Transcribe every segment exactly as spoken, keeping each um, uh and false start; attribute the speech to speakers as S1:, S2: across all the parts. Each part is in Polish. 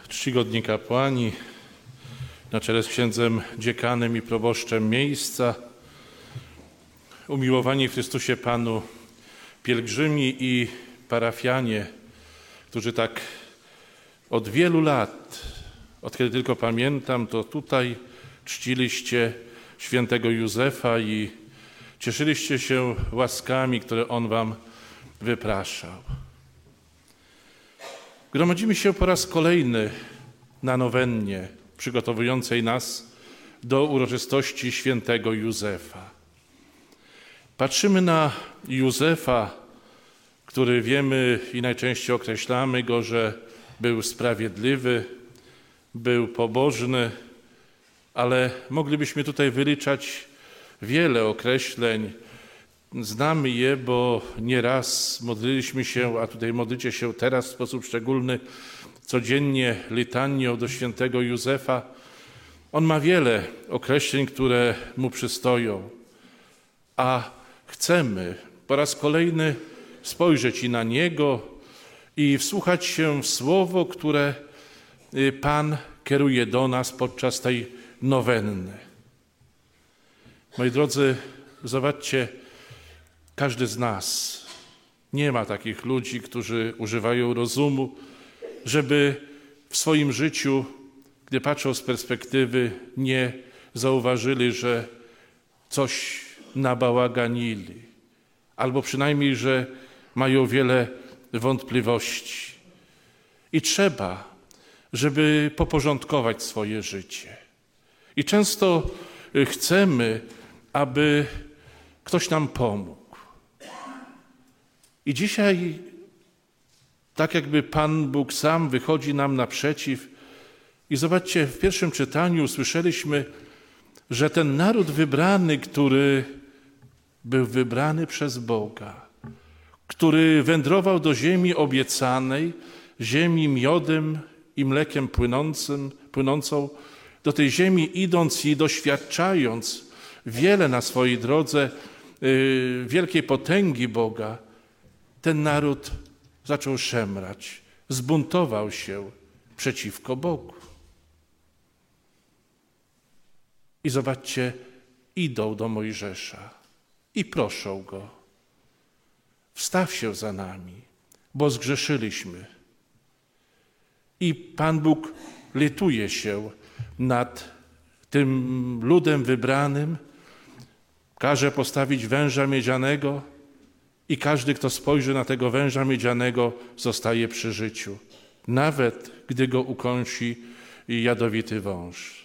S1: Czcigodni kapłani, na czele z księdzem dziekanem i proboszczem miejsca, umiłowani w Chrystusie Panu pielgrzymi i parafianie, którzy tak od wielu lat, od kiedy tylko pamiętam, to tutaj czciliście świętego Józefa i cieszyliście się łaskami, które on wam wypraszał. Gromadzimy się po raz kolejny na nowennie przygotowującej nas do uroczystości świętego Józefa. Patrzymy na Józefa, który wiemy i najczęściej określamy go, że był sprawiedliwy, był pobożny, ale moglibyśmy tutaj wyliczać wiele określeń. Znamy je, bo nieraz modliliśmy się, a tutaj modlicie się teraz w sposób szczególny, codziennie litanią do świętego Józefa. On ma wiele określeń, które mu przystoją, a chcemy po raz kolejny spojrzeć i na niego i wsłuchać się w słowo, które Pan kieruje do nas podczas tej nowenny. Moi drodzy, zobaczcie, każdy z nas, nie ma takich ludzi, którzy używają rozumu, żeby w swoim życiu, gdy patrzą z perspektywy, nie zauważyli, że coś nabałaganili, albo przynajmniej, że mają wiele wątpliwości. I trzeba, żeby poporządkować swoje życie. I często chcemy, aby ktoś nam pomógł. I dzisiaj, tak jakby Pan Bóg sam wychodzi nam naprzeciw. I zobaczcie, w pierwszym czytaniu usłyszeliśmy, że ten naród wybrany, który był wybrany przez Boga, który wędrował do ziemi obiecanej, ziemi miodem i mlekiem płynącym, płynącą, do tej ziemi idąc i doświadczając wiele na swojej drodze yy, wielkiej potęgi Boga, ten naród zaczął szemrać, zbuntował się przeciwko Bogu. I zobaczcie, idą do Mojżesza i proszą go: wstaw się za nami, bo zgrzeszyliśmy. I Pan Bóg lituje się nad tym ludem wybranym, każe postawić węża miedzianego i każdy, kto spojrzy na tego węża miedzianego, zostaje przy życiu, nawet gdy go ukąsi jadowity wąż.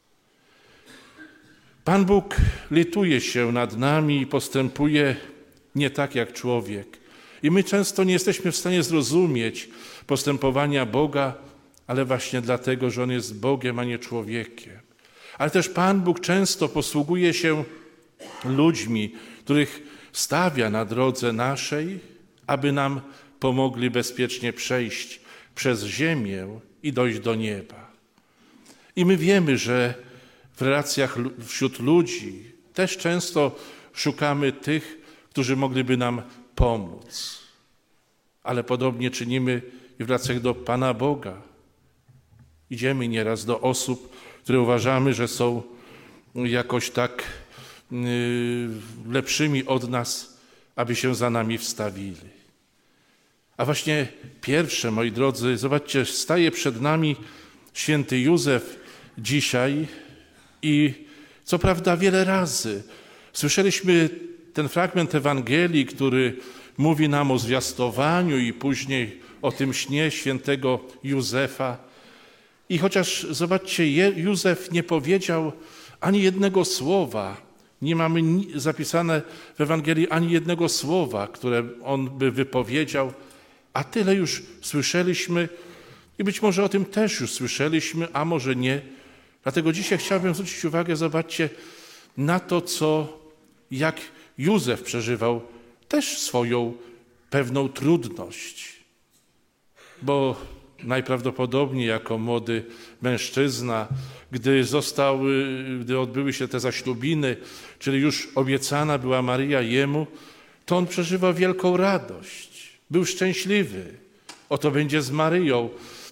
S1: Pan Bóg lituje się nad nami i postępuje nie tak jak człowiek. I my często nie jesteśmy w stanie zrozumieć postępowania Boga, ale właśnie dlatego, że On jest Bogiem, a nie człowiekiem. Ale też Pan Bóg często posługuje się ludźmi, których stawia na drodze naszej, aby nam pomogli bezpiecznie przejść przez ziemię i dojść do nieba. I my wiemy, że w relacjach wśród ludzi też często szukamy tych, którzy mogliby nam pomóc. Ale podobnie czynimy i w relacjach do Pana Boga. Idziemy nieraz do osób, które uważamy, że są jakoś tak yy, lepszymi od nas, aby się za nami wstawili. A właśnie pierwsze, moi drodzy, zobaczcie, staje przed nami święty Józef dzisiaj i co prawda wiele razy słyszeliśmy ten fragment Ewangelii, który mówi nam o zwiastowaniu i później o tym śnie świętego Józefa. I chociaż, zobaczcie, Józef nie powiedział ani jednego słowa, nie mamy zapisane w Ewangelii ani jednego słowa, które on by wypowiedział, a tyle już słyszeliśmy i być może o tym też już słyszeliśmy, a może nie. Dlatego dzisiaj chciałbym zwrócić uwagę, zobaczcie, na to, co, jak Józef przeżywał też swoją pewną trudność, bo najprawdopodobniej jako młody mężczyzna, gdy został, gdy odbyły się te zaślubiny, czyli już obiecana była Maryja jemu, to on przeżywał wielką radość. Był szczęśliwy. Oto będzie z Maryją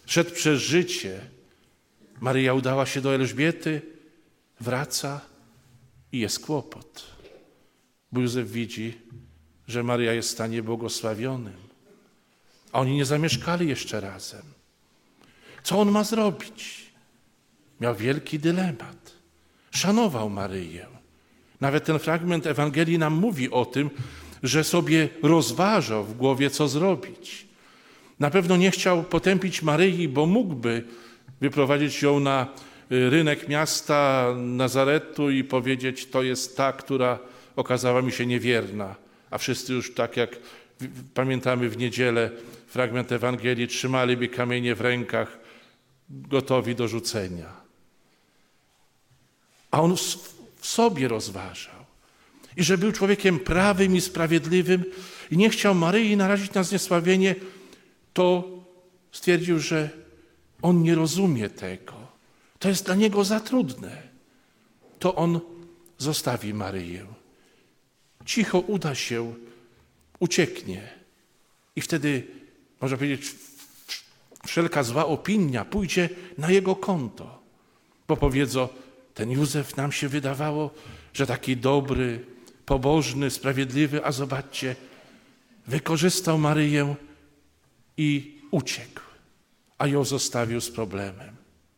S1: szedł przez życie. Maryja udała się do Elżbiety, wraca i jest kłopot. Bo Józef widzi, że Maryja jest w stanie błogosławionym. A oni nie zamieszkali jeszcze razem. Co on ma zrobić? Miał wielki dylemat. Szanował Maryję. Nawet ten fragment Ewangelii nam mówi o tym, że sobie rozważał w głowie, co zrobić. Na pewno nie chciał potępić Maryi, bo mógłby wyprowadzić ją na rynek miasta Nazaretu i powiedzieć, to jest ta, która okazała mi się niewierna. A wszyscy już tak jak pamiętamy w niedzielę fragment Ewangelii, trzymaliby kamienie w rękach, gotowi do rzucenia. A on w sobie rozważał. I że był człowiekiem prawym i sprawiedliwym i nie chciał Maryi narazić na zniesławienie, to stwierdził, że on nie rozumie tego. To jest dla niego za trudne. To on zostawi Maryję. Cicho uda się, ucieknie. I wtedy, można powiedzieć, wszelka zła opinia pójdzie na jego konto. Bo powiedzą, ten Józef nam się wydawało, że taki dobry, pobożny, sprawiedliwy, a zobaczcie, wykorzystał Maryję i uciekł, a ją zostawił z problemem.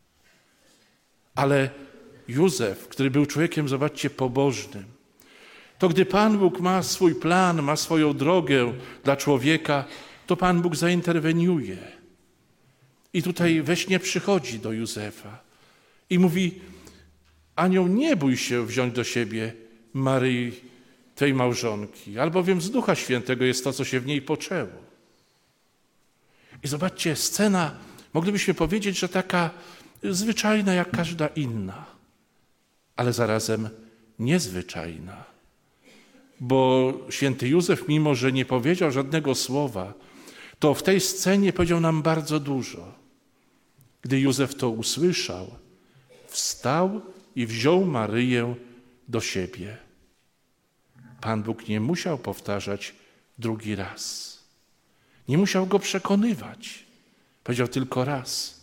S1: Ale Józef, który był człowiekiem, zobaczcie, pobożnym, to gdy Pan Bóg ma swój plan, ma swoją drogę dla człowieka, to Pan Bóg zainterweniuje. I tutaj we śnie przychodzi do Józefa i mówi, anioł, nie bój się wziąć do siebie Maryi, tej małżonki, albowiem z Ducha Świętego jest to, co się w niej poczęło. I zobaczcie, scena, moglibyśmy powiedzieć, że taka zwyczajna jak każda inna, ale zarazem niezwyczajna. Bo święty Józef, mimo że nie powiedział żadnego słowa, to w tej scenie powiedział nam bardzo dużo. Gdy Józef to usłyszał, wstał i wziął Maryję do siebie. Pan Bóg nie musiał powtarzać drugi raz. Nie musiał go przekonywać. Powiedział tylko raz.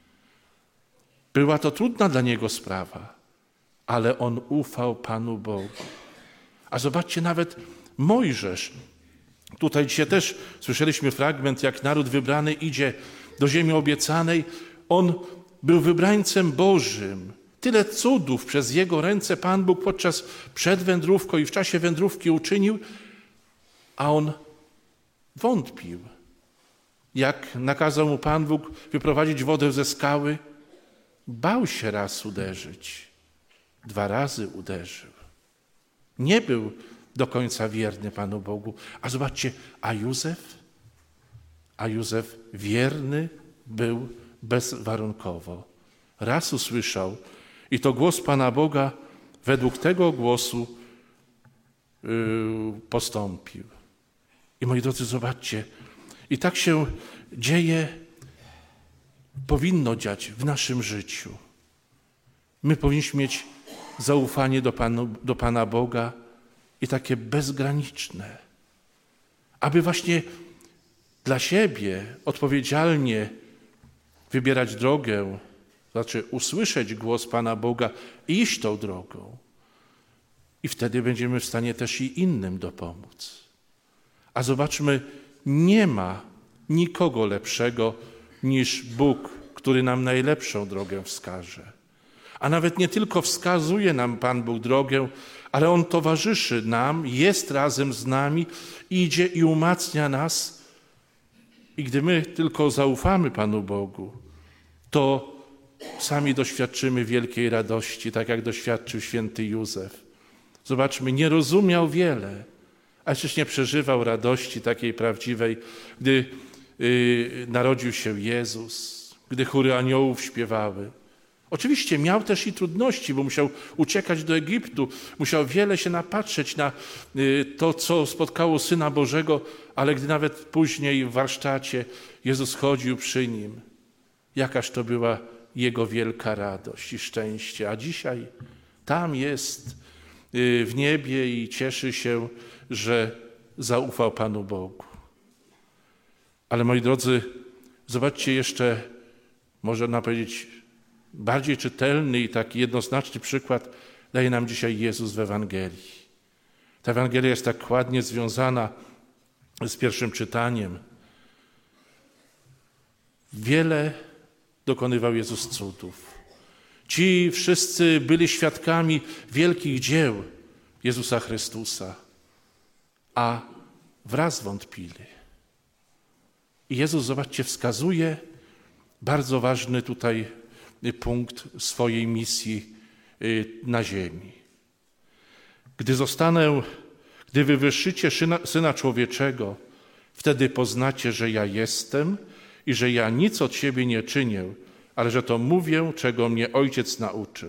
S1: Była to trudna dla niego sprawa, ale on ufał Panu Bogu. A zobaczcie, nawet Mojżesz, tutaj dzisiaj też słyszeliśmy fragment, jak naród wybrany idzie do ziemi obiecanej. On był wybrańcem Bożym. Tyle cudów przez jego ręce Pan Bóg podczas przed wędrówką i w czasie wędrówki uczynił, a on wątpił. Jak nakazał mu Pan Bóg wyprowadzić wodę ze skały, bał się raz uderzyć, dwa razy uderzył. Nie był do końca wierny Panu Bogu. A zobaczcie, a Józef? A Józef wierny był bezwarunkowo. Raz usłyszał i to głos Pana Boga według tego głosu yy, postąpił. I moi drodzy, zobaczcie, i tak się dzieje, powinno dziać w naszym życiu. My powinniśmy mieć zaufanie do, Panu, do Pana Boga i takie bezgraniczne, aby właśnie dla siebie odpowiedzialnie wybierać drogę, znaczy usłyszeć głos Pana Boga i iść tą drogą. I wtedy będziemy w stanie też i innym dopomóc. A zobaczmy, nie ma nikogo lepszego niż Bóg, który nam najlepszą drogę wskaże. A nawet nie tylko wskazuje nam Pan Bóg drogę, ale On towarzyszy nam, jest razem z nami, idzie i umacnia nas. I gdy my tylko zaufamy Panu Bogu, to sami doświadczymy wielkiej radości, tak jak doświadczył święty Józef. Zobaczmy, nie rozumiał wiele, a przecież nie przeżywał radości takiej prawdziwej, gdy yy, narodził się Jezus, gdy chóry aniołów śpiewały. Oczywiście miał też i trudności, bo musiał uciekać do Egiptu, musiał wiele się napatrzeć na yy, to, co spotkało Syna Bożego, ale gdy nawet później w warsztacie Jezus chodził przy Nim, jakaż to była Jego wielka radość i szczęście. A dzisiaj tam jest w niebie i cieszy się, że zaufał Panu Bogu. Ale moi drodzy, zobaczcie jeszcze można powiedzieć, bardziej czytelny i taki jednoznaczny przykład daje nam dzisiaj Jezus w Ewangelii. Ta Ewangelia jest tak ładnie związana z pierwszym czytaniem. Wiele dokonywał Jezus cudów. Ci wszyscy byli świadkami wielkich dzieł Jezusa Chrystusa, a wraz wątpili. I Jezus, zobaczcie, wskazuje bardzo ważny tutaj punkt swojej misji na ziemi. Gdy zostanę, gdy wywyższycie syna, syna Człowieczego, wtedy poznacie, że ja jestem i że ja nic od siebie nie czynię, ale że to mówię, czego mnie Ojciec nauczył.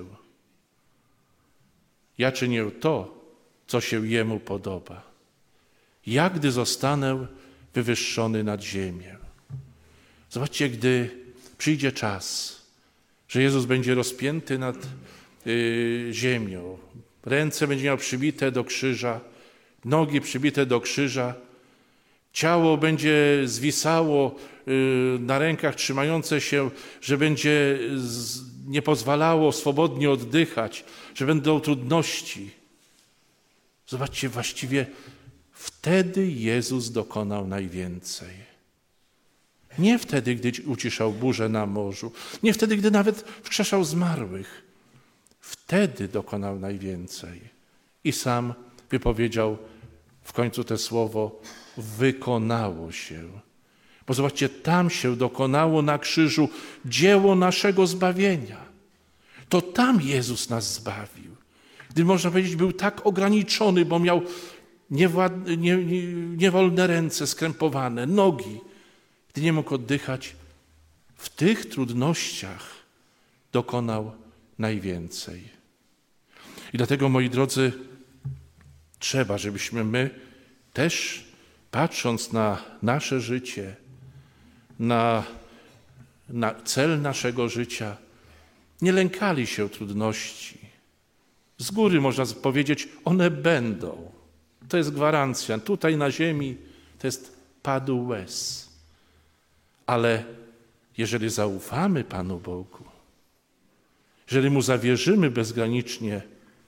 S1: Ja czynię to, co się Jemu podoba. Ja, gdy zostanę wywyższony nad ziemię. Zobaczcie, gdy przyjdzie czas, że Jezus będzie rozpięty nad y, ziemią, ręce będzie miał przybite do krzyża, nogi przybite do krzyża, ciało będzie zwisało y, na rękach trzymające się, że będzie z, nie pozwalało swobodnie oddychać, że będą trudności. Zobaczcie, właściwie wtedy Jezus dokonał najwięcej. Nie wtedy, gdy uciszał burzę na morzu, nie wtedy, gdy nawet wskrzeszał zmarłych. Wtedy dokonał najwięcej. I sam wypowiedział w końcu te słowo: wykonało się. Bo zobaczcie, tam się dokonało na krzyżu dzieło naszego zbawienia. To tam Jezus nas zbawił. Gdy, można powiedzieć, był tak ograniczony, bo miał niewład... nie, nie, niewolne ręce skrępowane, nogi, gdy nie mógł oddychać, w tych trudnościach dokonał najwięcej. I dlatego, moi drodzy, trzeba, żebyśmy my też, patrząc na nasze życie, na, na cel naszego życia, nie lękali się trudności. Z góry można powiedzieć, one będą. To jest gwarancja. Tutaj na ziemi to jest pad łez. Ale jeżeli zaufamy Panu Bogu, jeżeli Mu zawierzymy bezgranicznie,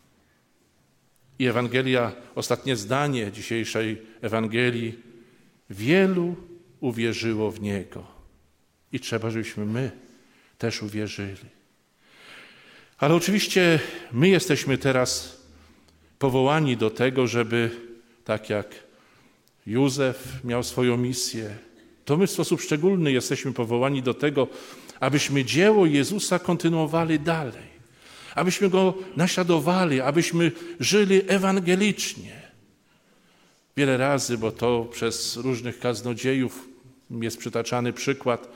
S1: i Ewangelia, ostatnie zdanie dzisiejszej Ewangelii, wielu uwierzyło w Niego. I trzeba, żebyśmy my też uwierzyli. Ale oczywiście my jesteśmy teraz powołani do tego, żeby, tak jak Józef miał swoją misję, to my w sposób szczególny jesteśmy powołani do tego, abyśmy dzieło Jezusa kontynuowali dalej, abyśmy Go naśladowali, abyśmy żyli ewangelicznie. Wiele razy, bo to przez różnych kaznodziejów jest przytaczany przykład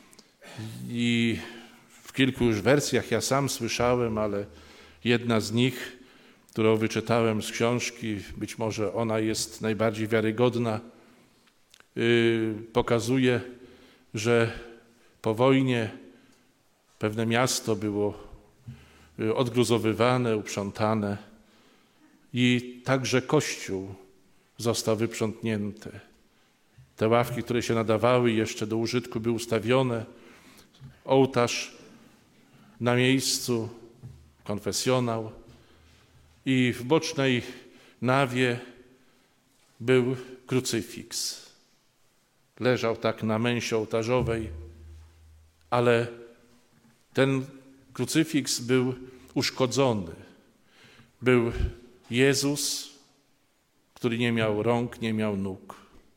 S1: i w kilku już wersjach ja sam słyszałem, ale jedna z nich, którą wyczytałem z książki, być może ona jest najbardziej wiarygodna, yy, pokazuje, że po wojnie pewne miasto było odgruzowywane, uprzątane i także kościół został wyprzątnięty. Te ławki, które się nadawały jeszcze do użytku, były ustawione. Ołtarz na miejscu, konfesjonał i w bocznej nawie był krucyfiks. Leżał tak na męsie ołtarzowej, ale ten krucyfiks był uszkodzony. Był Jezus, który nie miał rąk, nie miał nóg.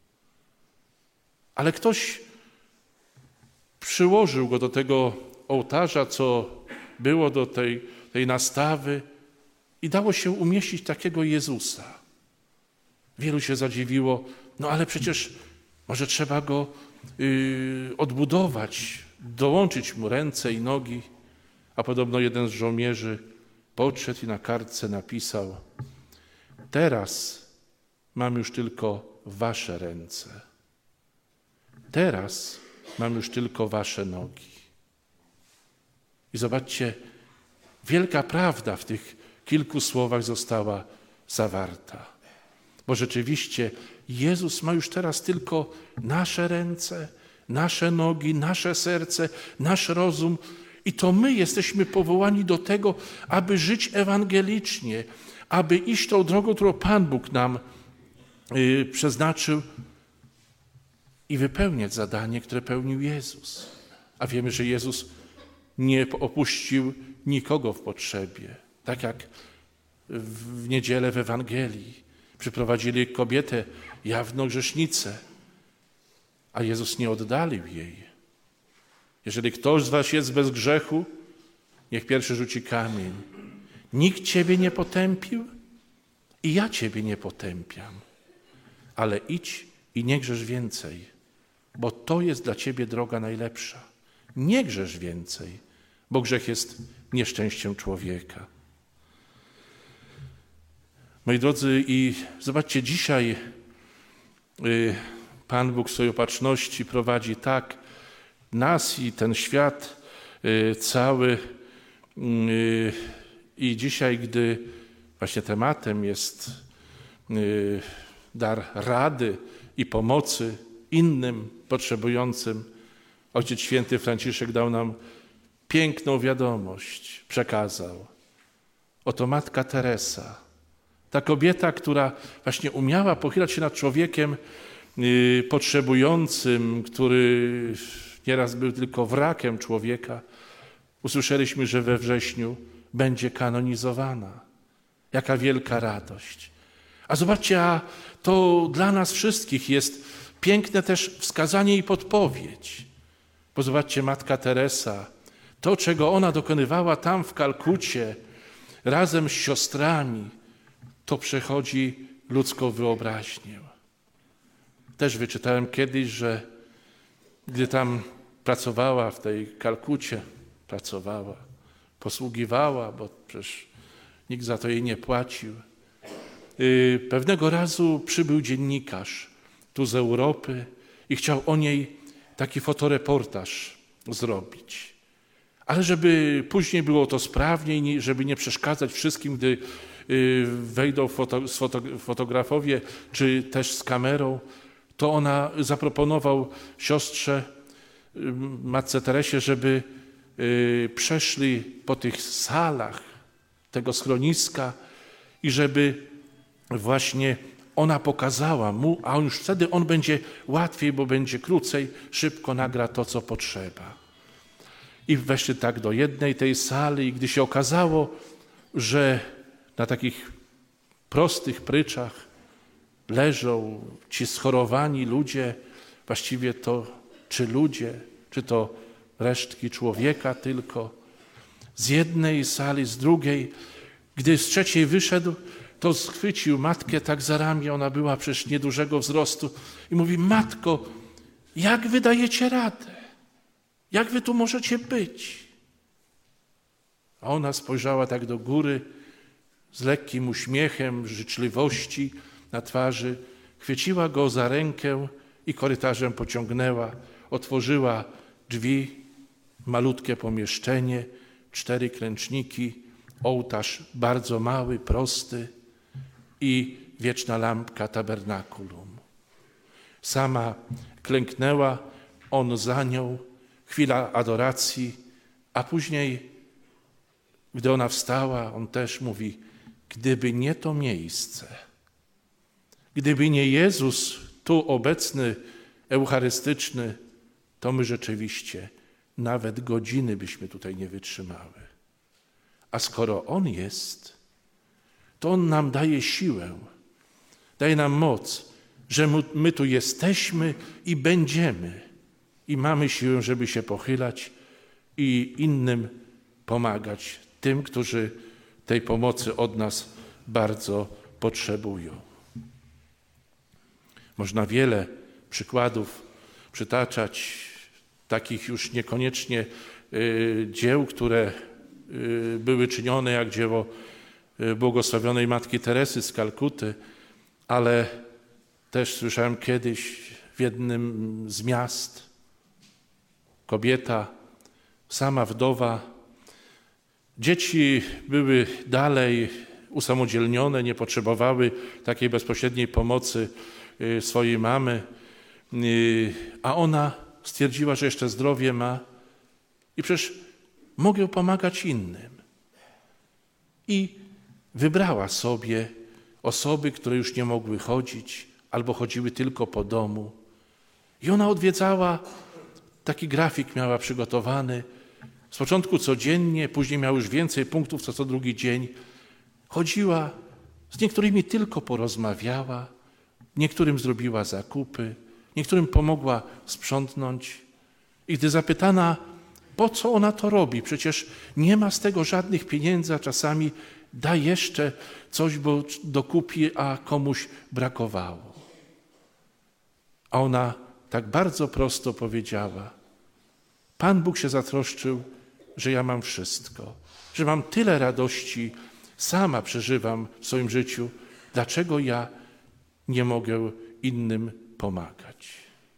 S1: Ale ktoś przyłożył go do tego ołtarza, co było do tej, tej nastawy i dało się umieścić takiego Jezusa. Wielu się zadziwiło, no ale przecież może trzeba go yy, odbudować, dołączyć mu ręce i nogi. A podobno jeden z żołnierzy podszedł i na kartce napisał: teraz mam już tylko wasze ręce. Teraz mam już tylko wasze nogi. I zobaczcie, wielka prawda w tych kilku słowach została zawarta. Bo rzeczywiście Jezus ma już teraz tylko nasze ręce, nasze nogi, nasze serce, nasz rozum. I to my jesteśmy powołani do tego, aby żyć ewangelicznie, aby iść tą drogą, którą Pan Bóg nam yy, przeznaczył i wypełniać zadanie, które pełnił Jezus. A wiemy, że Jezus nie opuścił nikogo w potrzebie. Tak jak w niedzielę w Ewangelii przyprowadzili kobietę jawną grzesznicę, a Jezus nie oddalił jej. Jeżeli ktoś z was jest bez grzechu, niech pierwszy rzuci kamień. Nikt ciebie nie potępił i ja ciebie nie potępiam. Ale idź i nie grzesz więcej, bo to jest dla ciebie droga najlepsza. Nie grzesz więcej, bo grzech jest nieszczęściem człowieka. Moi drodzy, i zobaczcie, dzisiaj y, Pan Bóg w swojej opatrzności prowadzi tak nas i ten świat y, cały. Y, I dzisiaj, gdy właśnie tematem jest y, dar rady i pomocy innym potrzebującym, Ojciec Święty Franciszek dał nam piękną wiadomość, przekazał. Oto Matka Teresa, ta kobieta, która właśnie umiała pochylać się nad człowiekiem yy, potrzebującym, który nieraz był tylko wrakiem człowieka. Usłyszeliśmy, że we wrześniu będzie kanonizowana. Jaka wielka radość. A zobaczcie, a to dla nas wszystkich jest piękne też wskazanie i podpowiedź. Bo zobaczcie, Matka Teresa, to, czego ona dokonywała tam w Kalkucie, razem z siostrami, to przechodzi ludzką wyobraźnię. Też wyczytałem kiedyś, że gdy tam pracowała w tej Kalkucie, pracowała, posługiwała, bo przecież nikt za to jej nie płacił. Pewnego razu przybył dziennikarz tu z Europy i chciał o niej taki fotoreportaż zrobić. Ale żeby później było to sprawniej, żeby nie przeszkadzać wszystkim, gdy wejdą foto, fotografowie, czy też z kamerą, to ona zaproponował siostrze, Matce Teresie, żeby przeszli po tych salach tego schroniska i żeby właśnie ona pokazała mu, a już wtedy on będzie łatwiej, bo będzie krócej, szybko nagra to, co potrzeba. I weszli tak do jednej tej sali i gdy się okazało, że na takich prostych pryczach leżą ci schorowani ludzie, właściwie to czy ludzie, czy to resztki człowieka tylko, z jednej sali, z drugiej, gdy z trzeciej wyszedł, to schwycił matkę tak za ramię, ona była przecież niedużego wzrostu i mówi: matko, jak wy dajecie radę? Jak wy tu możecie być? A ona spojrzała tak do góry z lekkim uśmiechem, życzliwości na twarzy, chwyciła go za rękę i korytarzem pociągnęła, otworzyła drzwi, malutkie pomieszczenie, cztery klęczniki, ołtarz bardzo mały, prosty i wieczna lampka tabernakulum. Sama klęknęła, on za nią, chwila adoracji, a później, gdy ona wstała, on też mówi: gdyby nie to miejsce, gdyby nie Jezus tu obecny, eucharystyczny, to my rzeczywiście nawet godziny byśmy tutaj nie wytrzymały. A skoro On jest, to On nam daje siłę, daje nam moc, że my tu jesteśmy i będziemy. I mamy siłę, żeby się pochylać i innym pomagać, tym, którzy tej pomocy od nas bardzo potrzebują. Można wiele przykładów przytaczać, takich już niekoniecznie y, dzieł, które y, były czynione, jak dzieło y, błogosławionej Matki Teresy z Kalkuty, ale też słyszałem kiedyś w jednym z miast kobieta, sama wdowa, dzieci były dalej usamodzielnione, nie potrzebowały takiej bezpośredniej pomocy swojej mamy, a ona stwierdziła, że jeszcze zdrowie ma i przecież mogę pomagać innym. I wybrała sobie osoby, które już nie mogły chodzić albo chodziły tylko po domu. I ona odwiedzała, taki grafik miała przygotowany, z początku codziennie, później miała już więcej punktów co co drugi dzień. Chodziła, z niektórymi tylko porozmawiała, niektórym zrobiła zakupy, niektórym pomogła sprzątnąć. I gdy zapytana, po co ona to robi, przecież nie ma z tego żadnych pieniędzy, a czasami da jeszcze coś, bo dokupi, a komuś brakowało. A ona tak bardzo prosto powiedziała, Pan Bóg się zatroszczył, że ja mam wszystko, że mam tyle radości, sama przeżywam w swoim życiu, dlaczego ja nie mogę innym pomagać.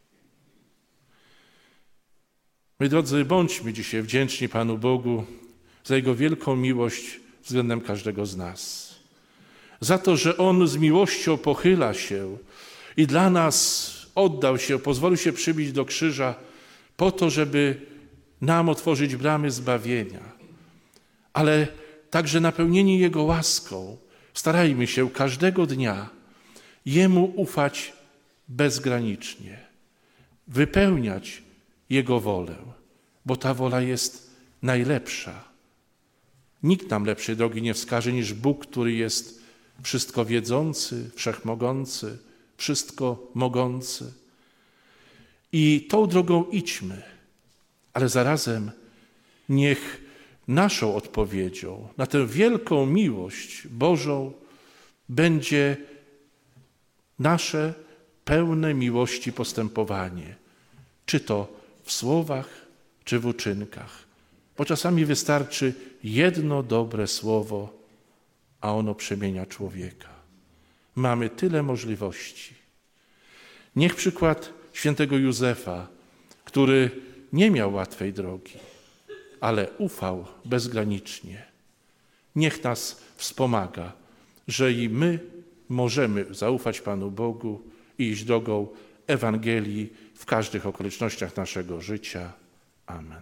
S1: My, drodzy, bądźmy dzisiaj wdzięczni Panu Bogu za Jego wielką miłość względem każdego z nas. Za to, że On z miłością pochyla się i dla nas oddał się, pozwolił się przybić do krzyża po to, żeby nam otworzyć bramy zbawienia. Ale także napełnieni Jego łaską starajmy się każdego dnia Jemu ufać bezgranicznie, wypełniać Jego wolę, bo ta wola jest najlepsza. Nikt nam lepszej drogi nie wskaże niż Bóg, który jest wszystko wiedzący, wszechmogący, wszystko mogący. I tą drogą idźmy, ale zarazem niech naszą odpowiedzią na tę wielką miłość Bożą będzie nasze pełne miłości postępowanie, czy to w słowach, czy w uczynkach. Bo czasami wystarczy jedno dobre słowo, a ono przemienia człowieka. Mamy tyle możliwości. Niech przykład świętego Józefa, który nie miał łatwej drogi, ale ufał bezgranicznie. Niech nas wspomaga, że i my możemy zaufać Panu Bogu i iść drogą Ewangelii w każdych okolicznościach naszego życia. Amen.